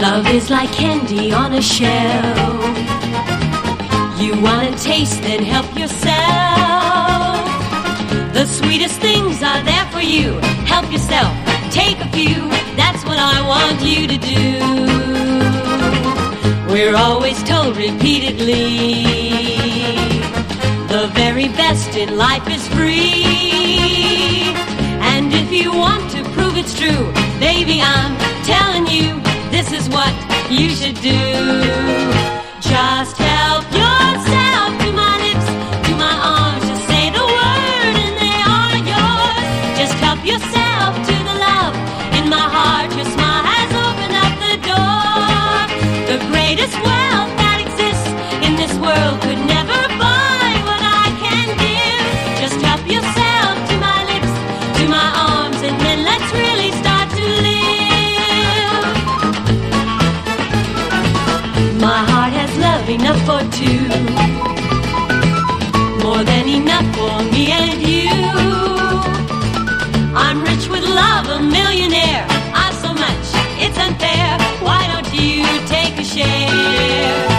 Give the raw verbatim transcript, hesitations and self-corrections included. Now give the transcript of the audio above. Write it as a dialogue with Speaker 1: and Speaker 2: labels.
Speaker 1: Love is like candy on a shelf. You want to taste, then help yourself. The sweetest things are there for you. Help yourself, take a few. That's what I want you to do. We're always told repeatedly, the very best in life is free. And if you want to prove it's true, baby, I'm telling you, this is what you should do. Just help yourself to my lips, to my arms. Just say the word and they are yours. Just help yourself to the love in my heart. Your smile has opened up the door. The greatest wealth that exists in this world could never buy what I can give. Just help yourself to my lips, to my arms, and then let's really start to live. My heart has love enough for two, more than enough for me and you. I'm rich with love, a millionaire. I've so much, it's unfair. Why don't you take a share?